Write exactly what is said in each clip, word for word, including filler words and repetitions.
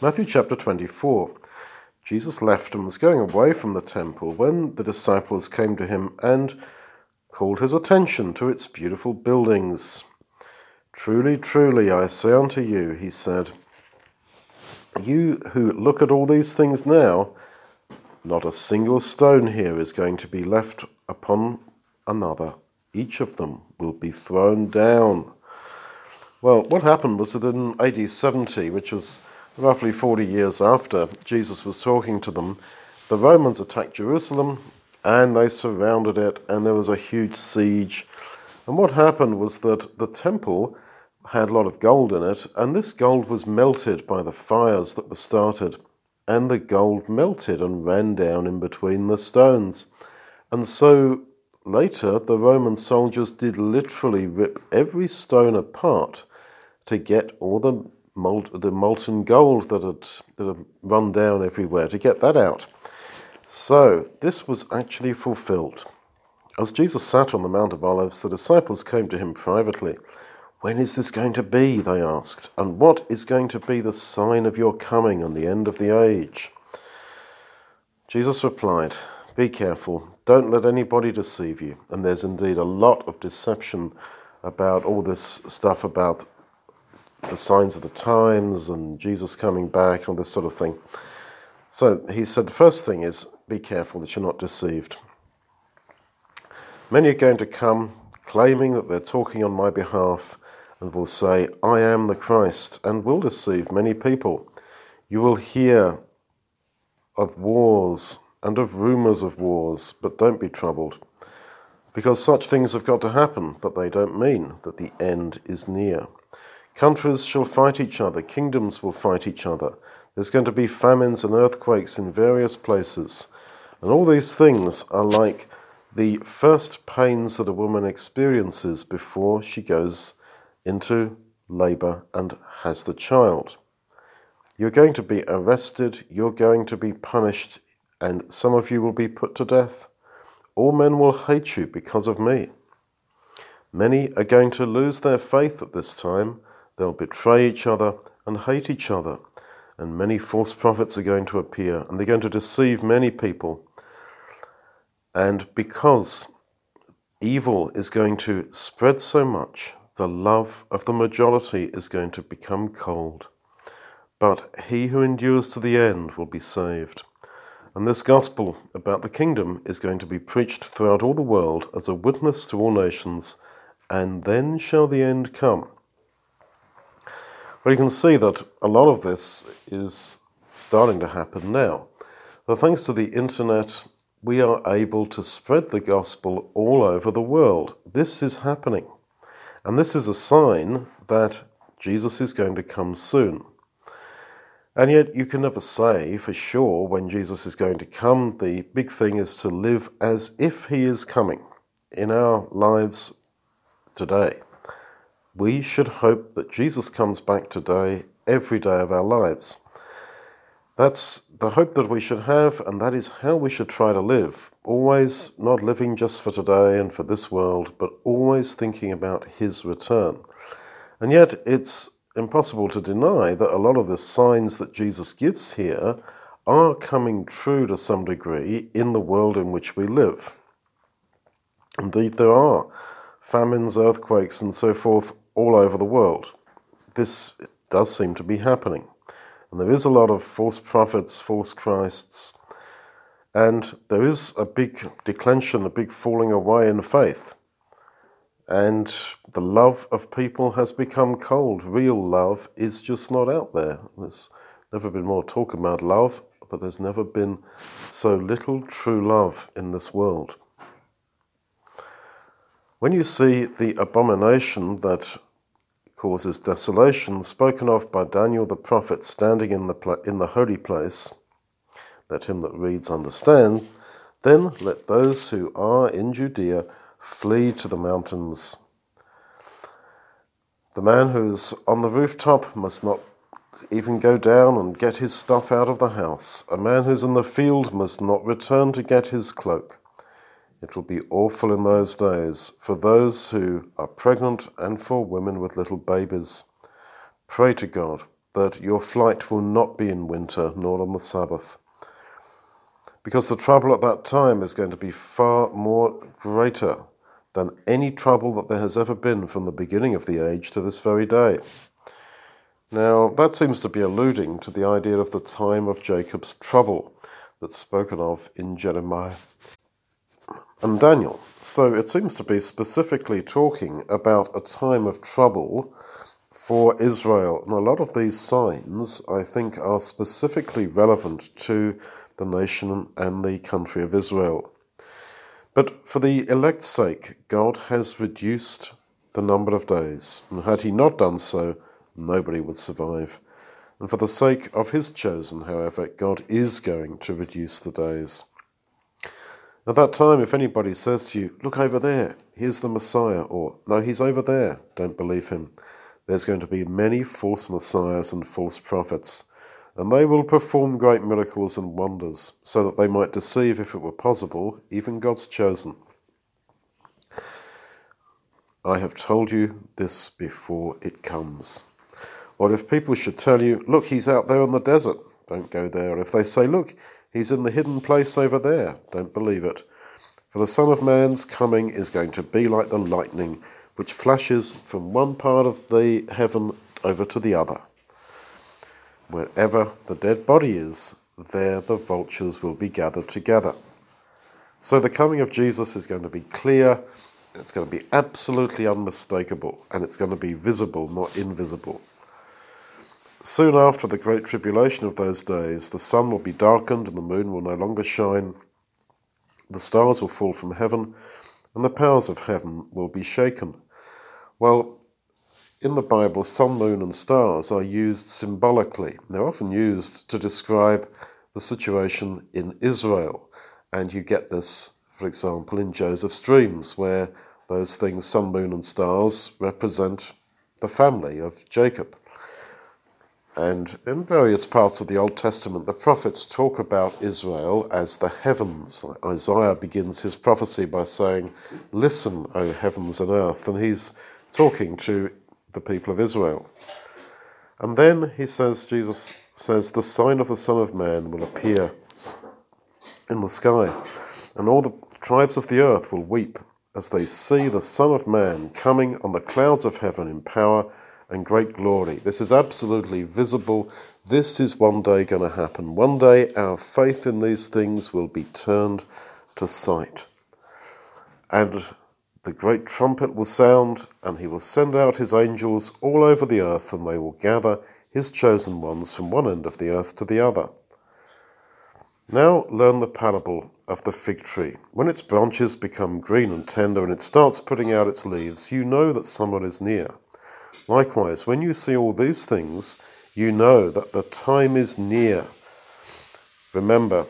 Matthew chapter twenty-four. Jesus left and was going away from the temple when the disciples came to him and called his attention to its beautiful buildings. "Truly, truly, I say unto you," he said, "you who look at all these things now, not a single stone here is going to be left upon another. Each of them will be thrown down." Well, what happened was that in A D seventy, which was roughly forty years after Jesus was talking to them, the Romans attacked Jerusalem and they surrounded it, and there was a huge siege. And what happened was that the temple had a lot of gold in it, and this gold was melted by the fires that were started, and the gold melted and ran down in between the stones. And so later the Roman soldiers did literally rip every stone apart to get all the molt- the molten gold that had, that had run down everywhere, to get that out. So this was actually fulfilled. As Jesus sat on the Mount of Olives, the disciples came to him privately. "When is this going to be?" they asked. "And what is going to be the sign of your coming and the end of the age?" Jesus replied, "Be careful. Don't let anybody deceive you." And there's indeed a lot of deception about all this stuff about the signs of the times and Jesus coming back and all this sort of thing. So he said the first thing is, be careful that you're not deceived. Many are going to come claiming that they're talking on my behalf and will say, "I am the Christ," and will deceive many people. You will hear of wars and of rumors of wars, but don't be troubled, because such things have got to happen, but they don't mean that the end is near. Countries shall fight each other, kingdoms will fight each other. There's going to be famines and earthquakes in various places. And all these things are like the first pains that a woman experiences before she goes into labor and has the child. You're going to be arrested, you're going to be punished, and some of you will be put to death. All men will hate you because of me. Many are going to lose their faith at this time. They'll betray each other and hate each other. And many false prophets are going to appear, and they're going to deceive many people. And because evil is going to spread so much, the love of the majority is going to become cold. But he who endures to the end will be saved. And this gospel about the kingdom is going to be preached throughout all the world as a witness to all nations, and then shall the end come. Well, you can see that a lot of this is starting to happen now. But thanks to the internet, we are able to spread the gospel all over the world. This is happening. And this is a sign that Jesus is going to come soon. And yet you can never say for sure when Jesus is going to come. The big thing is to live as if he is coming in our lives today. We should hope that Jesus comes back today, every day of our lives. That's the hope that we should have, and that is how we should try to live. Always not living just for today and for this world, but always thinking about his return. And yet it's impossible to deny that a lot of the signs that Jesus gives here are coming true to some degree in the world in which we live. Indeed, there are famines, earthquakes, and so forth all over the world. This does seem to be happening. And there is a lot of false prophets, false Christs, and there is a big declension, a big falling away in faith. And the love of people has become cold. Real love is just not out there. There's never been more talk about love, but there's never been so little true love in this world. When you see the abomination that causes desolation spoken of by Daniel the prophet standing in the pla- in the holy place, let him that reads understand, then let those who are in Judea flee to the mountains. The man who's on the rooftop must not even go down and get his stuff out of the house. A man who's in the field must not return to get his cloak. It will be awful in those days for those who are pregnant and for women with little babies. Pray to God that your flight will not be in winter nor on the Sabbath, because the trouble at that time is going to be far more greater than any trouble that there has ever been from the beginning of the age to this very day. Now, that seems to be alluding to the idea of the time of Jacob's trouble that's spoken of in Jeremiah and Daniel. So it seems to be specifically talking about a time of trouble for Israel. And a lot of these signs, I think, are specifically relevant to the nation and the country of Israel. But for the elect's sake, God has reduced the number of days. And had he not done so, nobody would survive. And for the sake of his chosen, however, God is going to reduce the days. At that time, if anybody says to you, look over there, here's the Messiah, or no, he's over there, don't believe him. There's going to be many false messiahs and false prophets, and they will perform great miracles and wonders, so that they might deceive, if it were possible, even God's chosen. I have told you this before it comes. Or if people should tell you, look, he's out there in the desert, don't go there. If they say, look, he's in the hidden place over there, don't believe it. For the Son of Man's coming is going to be like the lightning, which flashes from one part of the heaven over to the other. Wherever the dead body is, there the vultures will be gathered together. So the coming of Jesus is going to be clear, it's going to be absolutely unmistakable, and it's going to be visible, not invisible. Soon after the great tribulation of those days, the sun will be darkened and the moon will no longer shine. The stars will fall from heaven, and the powers of heaven will be shaken. Well, in the Bible, sun, moon, and stars are used symbolically. They're often used to describe the situation in Israel. And you get this, for example, in Joseph's dreams, where those things, sun, moon, and stars, represent the family of Jacob. And in various parts of the Old Testament, the prophets talk about Israel as the heavens. Like Isaiah begins his prophecy by saying, listen, O heavens and earth. And he's talking to the people of Israel. And then he says, Jesus says, the sign of the Son of Man will appear in the sky, and all the tribes of the earth will weep as they see the Son of Man coming on the clouds of heaven in power and great glory. This is absolutely visible. This is one day going to happen. One day our faith in these things will be turned to sight. And the great trumpet will sound, and he will send out his angels all over the earth, and they will gather his chosen ones from one end of the earth to the other. Now learn the parable of the fig tree. When its branches become green and tender, and it starts putting out its leaves, you know that summer is near. Likewise, when you see all these things, you know that the time is near. Remember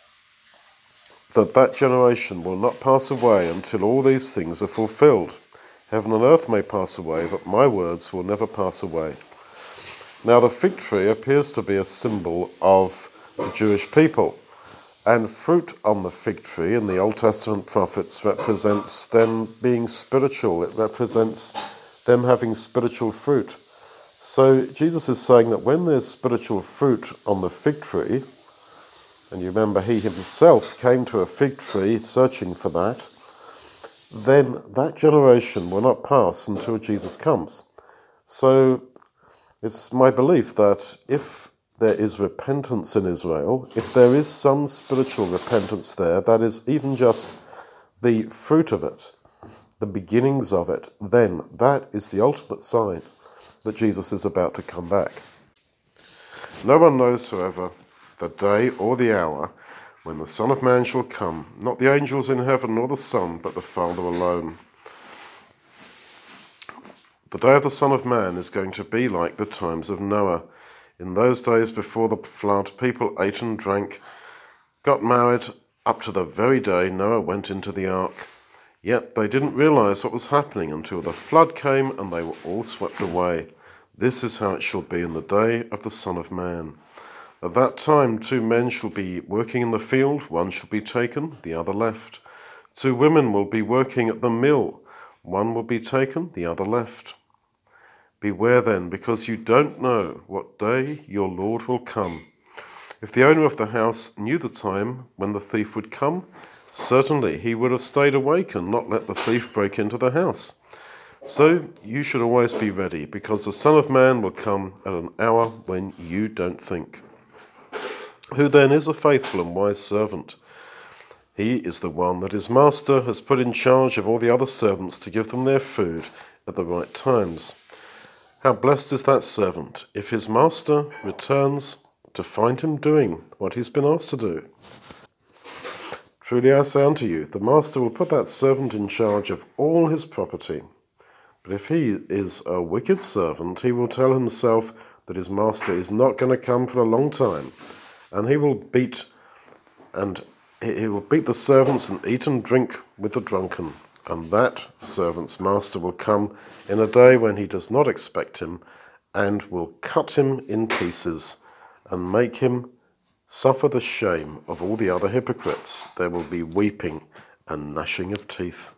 that that generation will not pass away until all these things are fulfilled. Heaven and earth may pass away, but my words will never pass away. Now the fig tree appears to be a symbol of the Jewish people, and fruit on the fig tree in the Old Testament prophets represents them being spiritual. It represents them having spiritual fruit. So Jesus is saying that when there's spiritual fruit on the fig tree, and you remember he himself came to a fig tree searching for that, then that generation will not pass until Jesus comes. So it's my belief that if there is repentance in Israel, if there is some spiritual repentance there, that is even just the fruit of it, the beginnings of it, then that is the ultimate sign that Jesus is about to come back. No one knows, however, the day or the hour when the Son of Man shall come, not the angels in heaven nor the Son, but the Father alone. The day of the Son of Man is going to be like the times of Noah. In those days before the flood, people ate and drank, got married, up to the very day Noah went into the ark. Yet they didn't realize what was happening until the flood came and they were all swept away. This is how it shall be in the day of the Son of Man. At that time two men shall be working in the field, one shall be taken, the other left. Two women will be working at the mill, one will be taken, the other left. Beware then, because you don't know what day your Lord will come. If the owner of the house knew the time when the thief would come, certainly he would have stayed awake and not let the thief break into the house. So you should always be ready, because the Son of Man will come at an hour when you don't think. Who then is a faithful and wise servant? He is the one that his master has put in charge of all the other servants to give them their food at the right times. How blessed is that servant if his master returns to find him doing what he's been asked to do. Truly I say unto you, the master will put that servant in charge of all his property. But if he is a wicked servant, he will tell himself that his master is not going to come for a long time, and he will beat and he will beat the servants and eat and drink with the drunken. And that servant's master will come in a day when he does not expect him, and will cut him in pieces, and make him suffer the shame of all the other hypocrites. There will be weeping and gnashing of teeth.